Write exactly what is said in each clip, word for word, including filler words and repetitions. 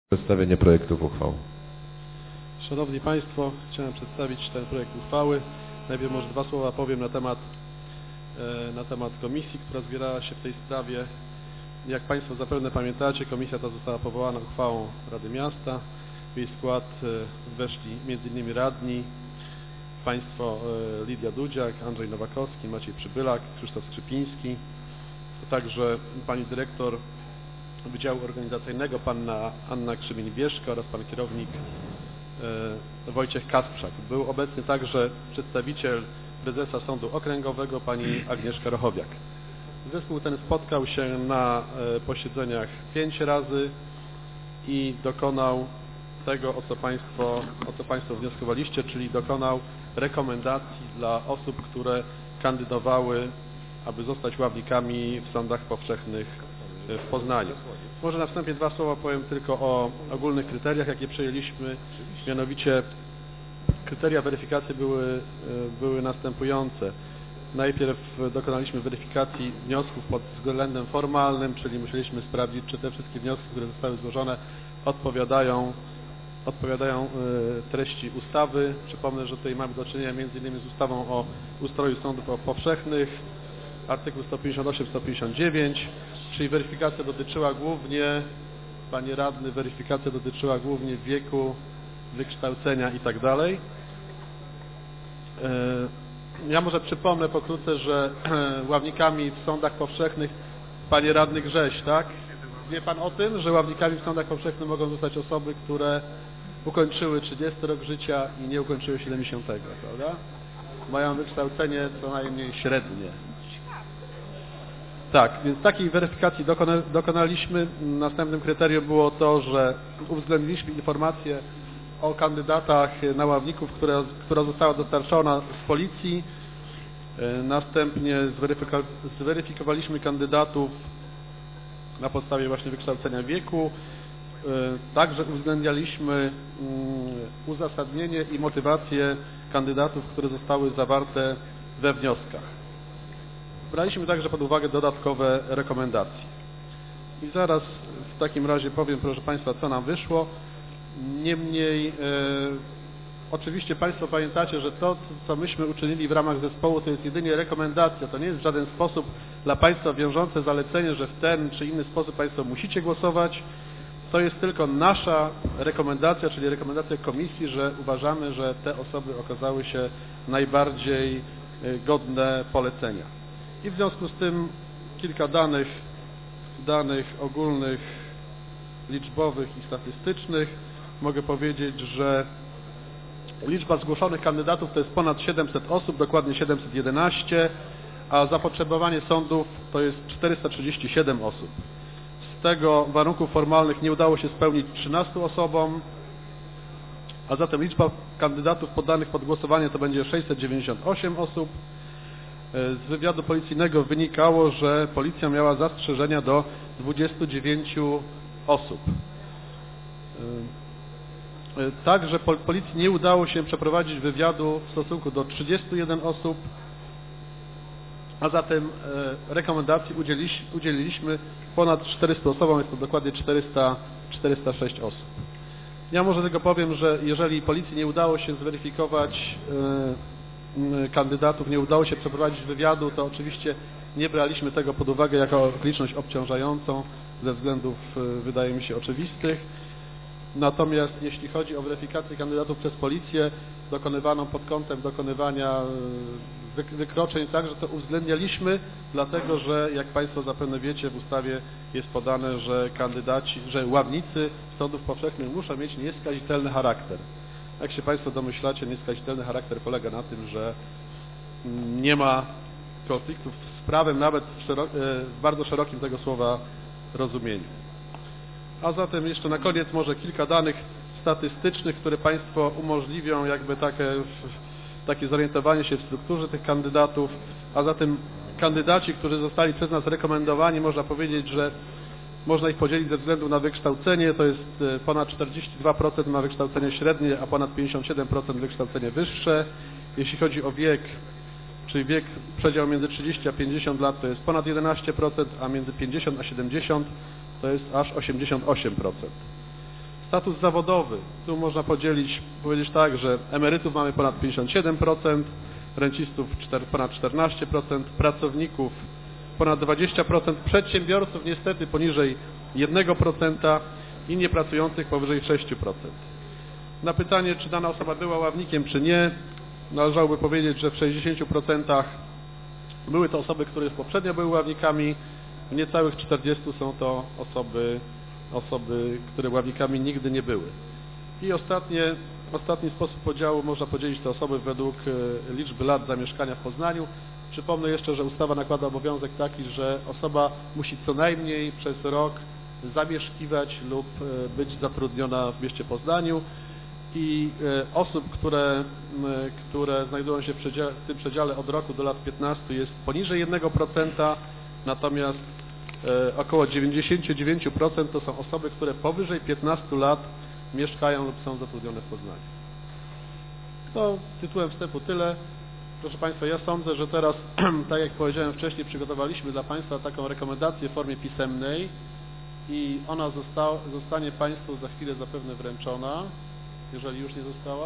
Przedstawienie projektów uchwał. Szanowni Państwo, chciałem przedstawić ten projekt uchwały. Najpierw może dwa słowa powiem na temat, na temat komisji, która zbierała się w tej sprawie. Jak Państwo zapewne pamiętacie, komisja ta została powołana uchwałą Rady Miasta. W jej skład weszli między innymi radni, Państwo Lidia Dudziak, Andrzej Nowakowski, Maciej Przybylak, Krzysztof Skrzypiński, także Pani Dyrektor Wydziału Organizacyjnego Panna Anna Krzymień-Bieszka oraz Pan Kierownik e, Wojciech Kasprzak. Był obecny także przedstawiciel prezesa Sądu Okręgowego Pani Agnieszka Rochowiak. Zespół ten spotkał się na e, posiedzeniach pięć razy i dokonał tego, o co Państwo, o co Państwo wnioskowaliście, czyli dokonał rekomendacji dla osób, które kandydowały, aby zostać ławnikami w sądach powszechnych w Poznaniu. Może na wstępie dwa słowa powiem tylko o ogólnych kryteriach, jakie przyjęliśmy. Mianowicie kryteria weryfikacji były, były następujące. Najpierw dokonaliśmy weryfikacji wniosków pod względem formalnym, czyli musieliśmy sprawdzić, czy te wszystkie wnioski, które zostały złożone, odpowiadają, odpowiadają treści ustawy. Przypomnę, że tutaj mamy do czynienia między innymi z ustawą o ustroju sądów powszechnych, artykuł sto pięćdziesiąt osiem sto pięćdziesiąt dziewięć, czyli weryfikacja dotyczyła głównie, Panie Radny, weryfikacja dotyczyła głównie wieku, wykształcenia i tak dalej. Ja może przypomnę pokrótce, że ławnikami w sądach powszechnych, Panie Radny Grześ, tak? Wie Pan o tym, że ławnikami w sądach powszechnych mogą zostać osoby, które ukończyły trzydziesty rok życia i nie ukończyły siedemdziesiątego, prawda? Mają wykształcenie co najmniej średnie. Tak, więc takiej weryfikacji dokona, dokonaliśmy. Następnym kryterium było to, że uwzględniliśmy informacje o kandydatach na ławników, które, która została dostarczona z policji. Następnie zweryfika, zweryfikowaliśmy kandydatów na podstawie właśnie wykształcenia wieku. Także uwzględnialiśmy uzasadnienie i motywację kandydatów, które zostały zawarte we wnioskach. Braliśmy także pod uwagę dodatkowe rekomendacje. I zaraz w takim razie powiem, proszę Państwa, co nam wyszło. Niemniej e, oczywiście Państwo pamiętacie, że to, co myśmy uczynili w ramach zespołu, to jest jedynie rekomendacja. To nie jest w żaden sposób dla Państwa wiążące zalecenie, że w ten czy inny sposób Państwo musicie głosować. To jest tylko nasza rekomendacja, czyli rekomendacja komisji, że uważamy, że te osoby okazały się najbardziej godne polecenia. I w związku z tym kilka danych, danych ogólnych, liczbowych i statystycznych. Mogę powiedzieć, że liczba zgłoszonych kandydatów to jest ponad siedemset osób, dokładnie siedemset jedenaście, a zapotrzebowanie sądów to jest czterysta trzydzieści siedem osób. Z tego warunków formalnych nie udało się spełnić trzynastu osobom, a zatem liczba kandydatów poddanych pod głosowanie to będzie sześćset dziewięćdziesiąt osiem osób. Z wywiadu policyjnego wynikało, że policja miała zastrzeżenia do dwudziestu dziewięciu osób. Także policji nie udało się przeprowadzić wywiadu w stosunku do trzydziestu jeden osób, a zatem rekomendacji udzieliliśmy ponad czterystu osobom, jest to dokładnie czterysta, czterysta sześć osób. Ja może tylko powiem, że jeżeli policji nie udało się zweryfikować kandydatów, nie udało się przeprowadzić wywiadu, to oczywiście nie braliśmy tego pod uwagę jako okoliczność obciążającą ze względów, wydaje mi się, oczywistych. Natomiast jeśli chodzi o weryfikację kandydatów przez policję dokonywaną pod kątem dokonywania wykroczeń, także to uwzględnialiśmy, dlatego że, jak Państwo zapewne wiecie, w ustawie jest podane, że kandydaci, że ławnicy sądów powszechnych muszą mieć nieskazitelny charakter. Jak się Państwo domyślacie, nieskazitelny charakter polega na tym, że nie ma konfliktów z prawem, nawet w, w bardzo szerokim tego słowa rozumieniu. A zatem jeszcze na koniec może kilka danych statystycznych, które Państwo umożliwią jakby takie, takie zorientowanie się w strukturze tych kandydatów. A zatem kandydaci, którzy zostali przez nas rekomendowani, można powiedzieć, że można ich podzielić ze względu na wykształcenie, to jest ponad czterdzieści dwa procent ma wykształcenie średnie, a ponad pięćdziesiąt siedem procent wykształcenie wyższe. Jeśli chodzi o wiek, czyli wiek, przedział między trzydzieści a pięćdziesiąt lat to jest ponad jedenaście procent, a między pięćdziesiąt a siedemdziesiąt to jest aż osiemdziesiąt osiem procent. Status zawodowy. Tu można podzielić, powiedzieć tak, że emerytów mamy ponad pięćdziesiąt siedem procent, rencistów ponad czternaście procent, pracowników ponad dwadzieścia procent, przedsiębiorców niestety poniżej jednego procenta i niepracujących powyżej sześć procent. Na pytanie, czy dana osoba była ławnikiem, czy nie, należałoby powiedzieć, że w sześćdziesięciu procentach były to osoby, które poprzednio były ławnikami, w niecałych czterdziestu są to osoby, osoby, które ławnikami nigdy nie były. I ostatnie, ostatni sposób podziału można podzielić te osoby według liczby lat zamieszkania w Poznaniu. Przypomnę jeszcze, że ustawa nakłada obowiązek taki, że osoba musi co najmniej przez rok zamieszkiwać lub być zatrudniona w mieście Poznaniu i osób, które, które znajdują się w, przedziale, w tym przedziale od roku do lat piętnastu jest poniżej jednego procenta, natomiast około dziewięćdziesiąt dziewięć procent to są osoby, które powyżej piętnastu lat mieszkają lub są zatrudnione w Poznaniu. To tytułem wstępu tyle. Proszę Państwa, ja sądzę, że teraz, tak jak powiedziałem wcześniej, przygotowaliśmy dla Państwa taką rekomendację w formie pisemnej i ona zosta zostanie Państwu za chwilę zapewne wręczona, jeżeli już nie została.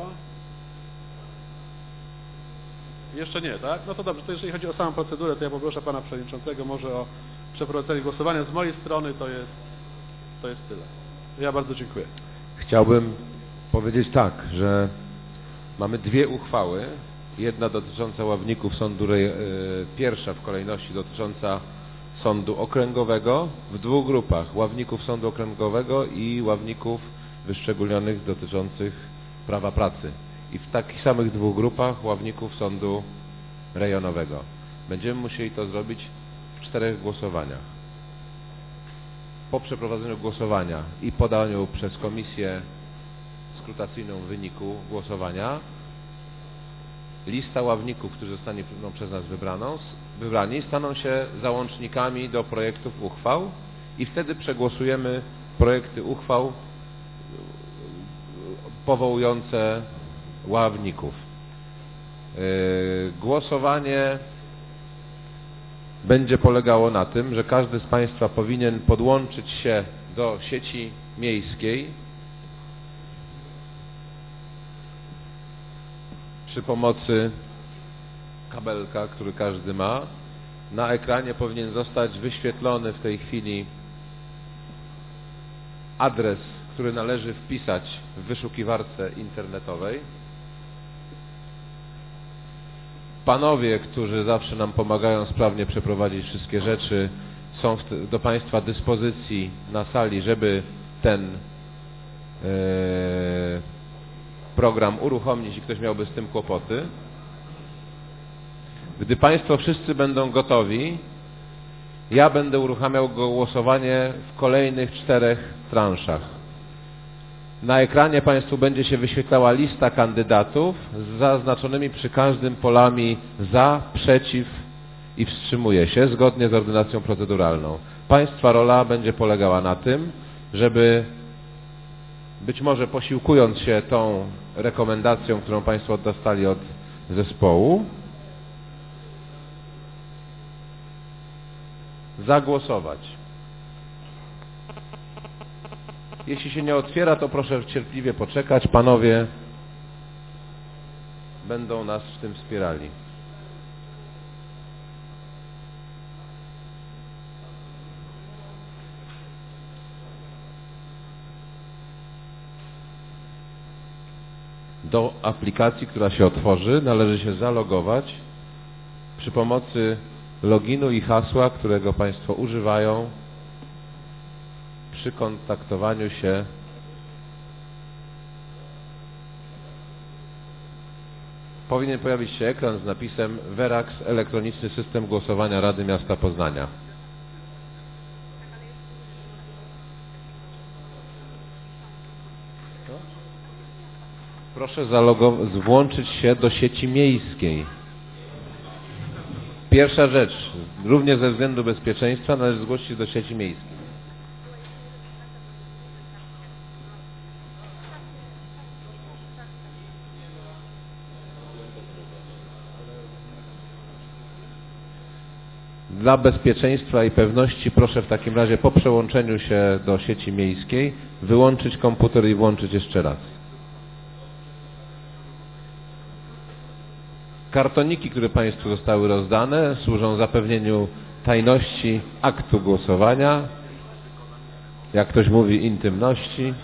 Jeszcze nie, tak? No to dobrze, to jeżeli chodzi o samą procedurę, to ja poproszę Pana Przewodniczącego może o przeprowadzenie głosowania. Z mojej strony to jest, to jest tyle. Ja bardzo dziękuję. Chciałbym powiedzieć tak, że mamy dwie uchwały. Jedna dotycząca ławników sądu, pierwsza w kolejności dotycząca sądu okręgowego w dwóch grupach. Ławników sądu okręgowego i ławników wyszczególnionych dotyczących prawa pracy. I w takich samych dwóch grupach ławników sądu rejonowego. Będziemy musieli to zrobić w czterech głosowaniach. Po przeprowadzeniu głosowania i podaniu przez komisję skrutacyjną wyniku głosowania lista ławników, którzy zostanie no, przez nas wybraną, wybrani, staną się załącznikami do projektów uchwał i wtedy przegłosujemy projekty uchwał powołujące ławników. Yy, głosowanie będzie polegało na tym, że każdy z Państwa powinien podłączyć się do sieci miejskiej przy pomocy kabelka, który każdy ma. Na ekranie powinien zostać wyświetlony w tej chwili adres, który należy wpisać w wyszukiwarce internetowej. Panowie, którzy zawsze nam pomagają sprawnie przeprowadzić wszystkie rzeczy, są do Państwa dyspozycji na sali, żeby ten yy, program uruchomić, jeśli ktoś miałby z tym kłopoty. Gdy Państwo wszyscy będą gotowi, ja będę uruchamiał głosowanie w kolejnych czterech transzach. Na ekranie Państwu będzie się wyświetlała lista kandydatów z zaznaczonymi przy każdym polami za, przeciw i wstrzymuje się zgodnie z ordynacją proceduralną. Państwa rola będzie polegała na tym, żeby być może posiłkując się tą rekomendacją, którą Państwo dostali od zespołu, zagłosować. Jeśli się nie otwiera, to proszę cierpliwie poczekać. Panowie będą nas w tym wspierali. Do aplikacji, która się otworzy, należy się zalogować przy pomocy loginu i hasła, którego Państwo używają przy kontaktowaniu się powinien pojawić się ekran z napisem Werax, elektroniczny system głosowania Rady Miasta Poznania. Proszę włączyć się do sieci miejskiej. Pierwsza rzecz, również ze względu bezpieczeństwa należy zgłosić się do sieci miejskiej. dla bezpieczeństwa i pewności proszę w takim razie po przełączeniu się do sieci miejskiej wyłączyć komputer i włączyć jeszcze raz. Kartoniki, które Państwu zostały rozdane, służą zapewnieniu tajności aktu głosowania, jak ktoś mówi, intymności.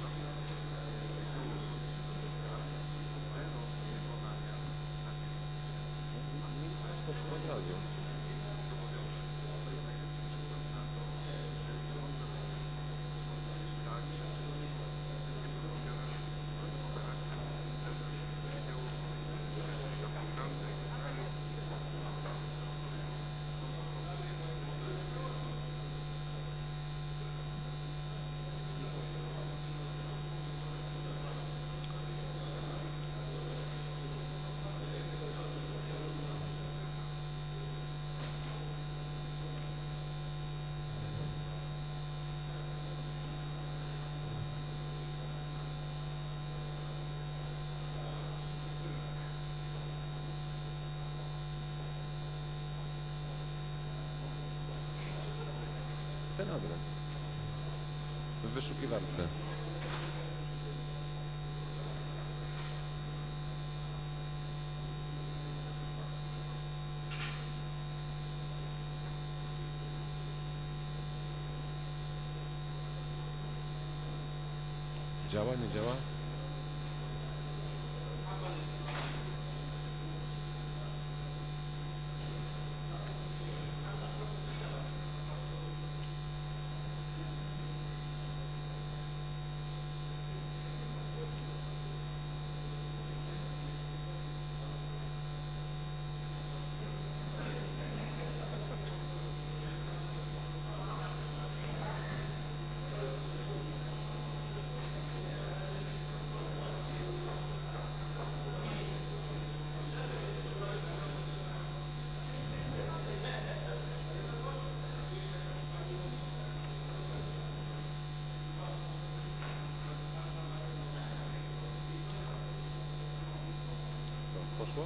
Ten adres w wyszukiwarce. Działa, nie działa? Poszło?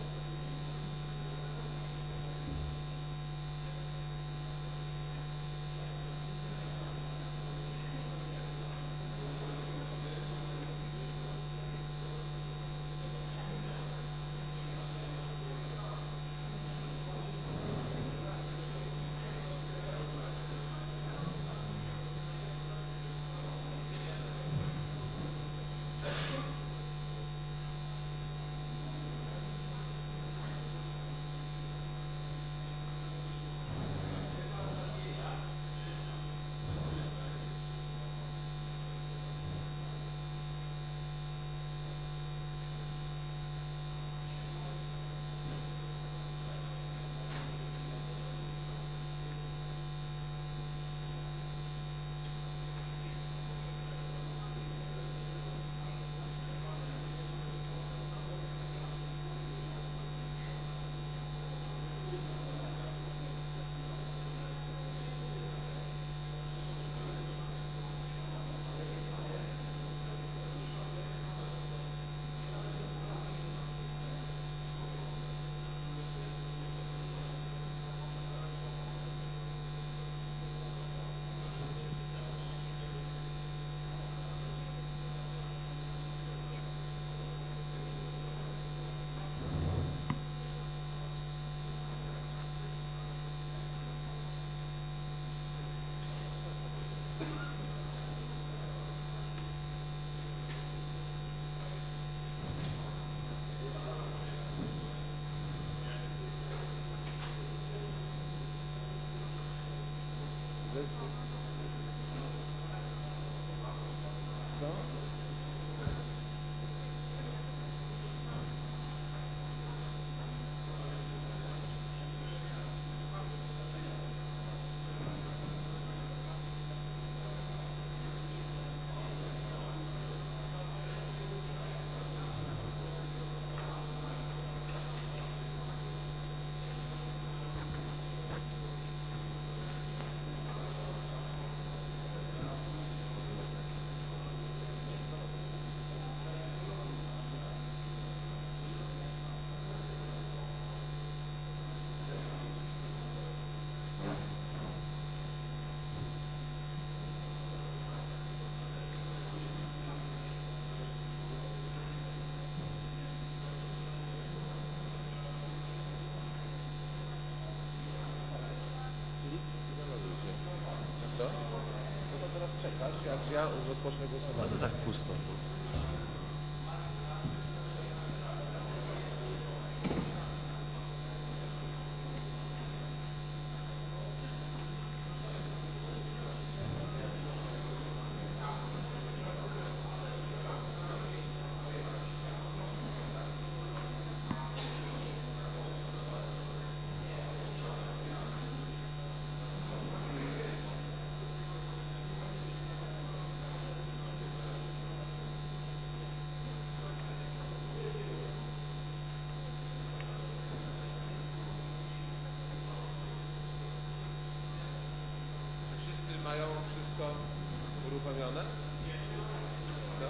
ja rozpocznę głosowanie. No tak pusto. Mają wszystko uruchomione? Co?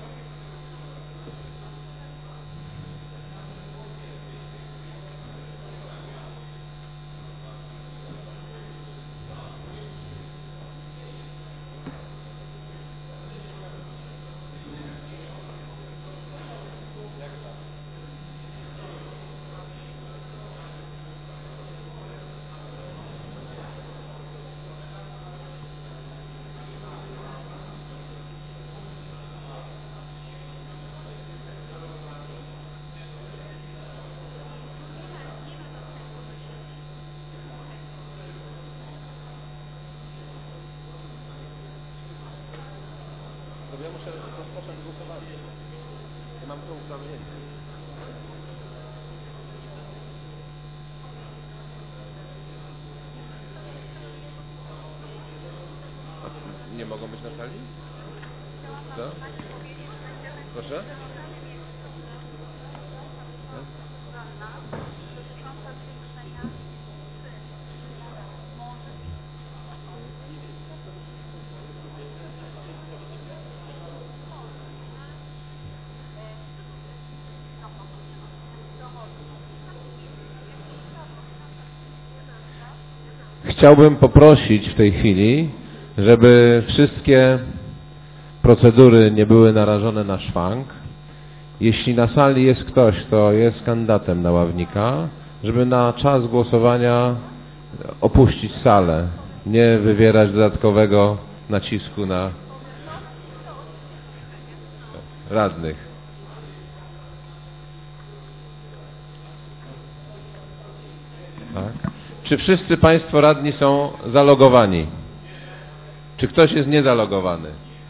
Ja muszę rozpocząć głosowanie. Ja mam to uprawnienie. A nie mogą być na sali? Co? Proszę? Chciałbym poprosić w tej chwili, żeby wszystkie procedury nie były narażone na szwank. Jeśli na sali jest ktoś, kto jest kandydatem na ławnika, żeby na czas głosowania opuścić salę, nie wywierać dodatkowego nacisku na radnych. Tak. Czy wszyscy Państwo radni są zalogowani? Czy ktoś jest niezalogowany?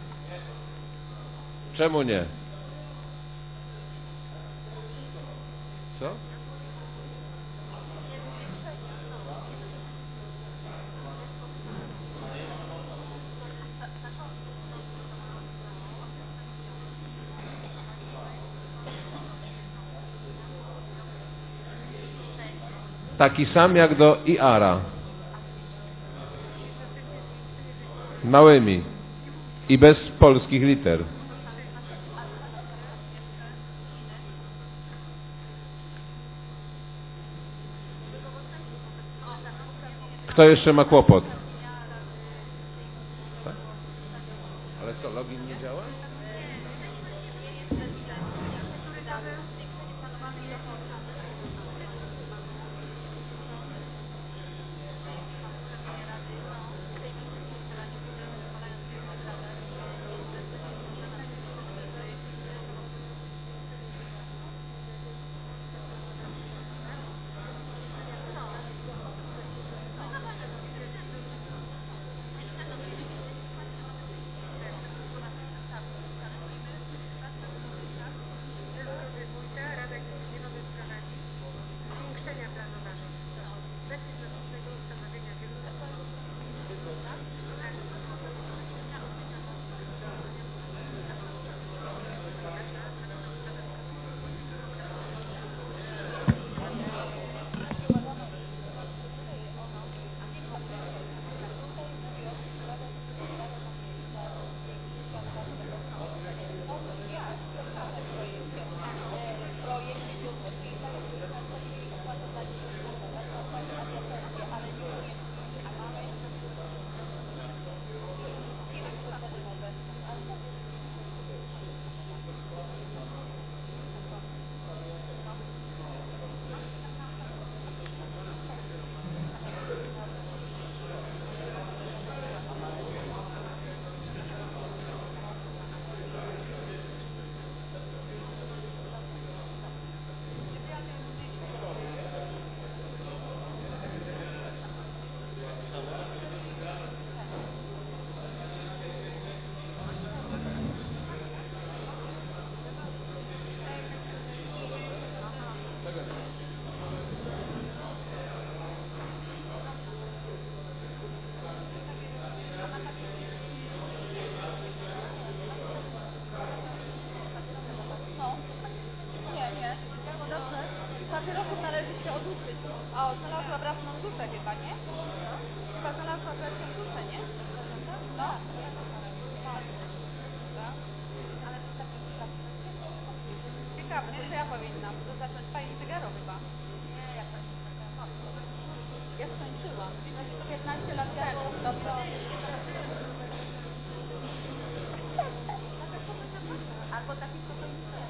Czemu nie? Co? Taki sam jak do I A R A. Małymi. I bez polskich liter. Kto jeszcze ma kłopot? Tak? Ale co, login nie działa? Papierosów należy się oduczyć. O, znalazła własną duszę chyba, nie? Chyba znalazła własną duszę, nie? No. Ale to tak ciekawe, to co ja powinnam? To zacząć palić cygaro chyba. Nie, ja pani Ja skończyłam. piętnaście lat temu. Dobrze. Albo taki spokojny sen.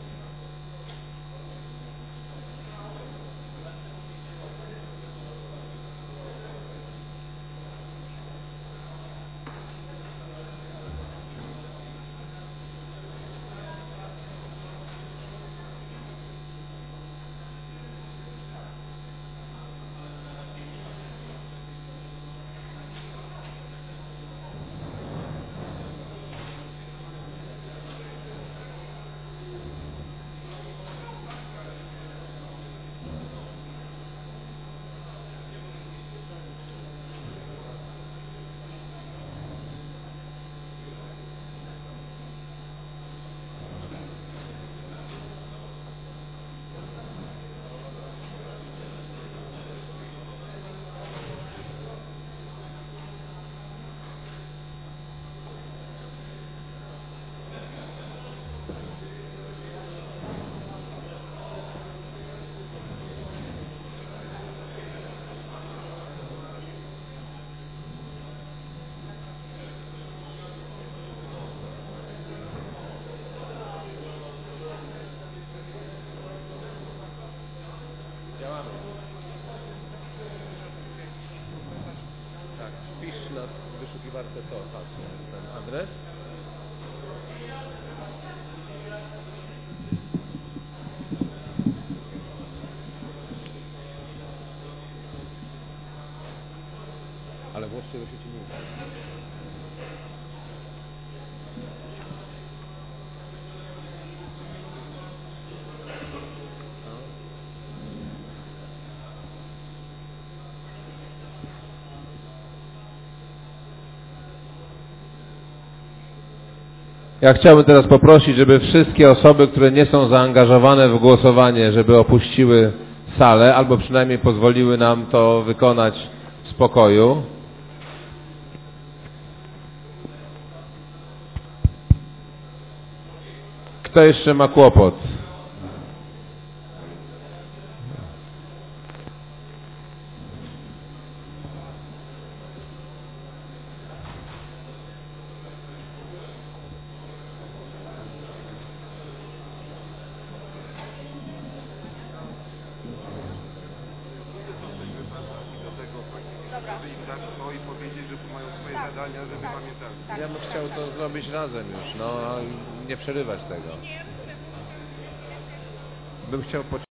Działamy. Tak, wpisz na wyszukiwarce to, patrz, ten adres. Ale włączcie do sieci nie uda. Ja chciałbym teraz poprosić, żeby wszystkie osoby, które nie są zaangażowane w głosowanie, żeby opuściły salę, albo przynajmniej pozwoliły nam to wykonać w spokoju. Kto jeszcze ma kłopot? I powiedzieć, że mają swoje tak, zadania, żeby tak, pamiętali. Tak, ja bym tak, chciał tak, to tak. zrobić razem już, no, nie przerywać tego. Bym chciał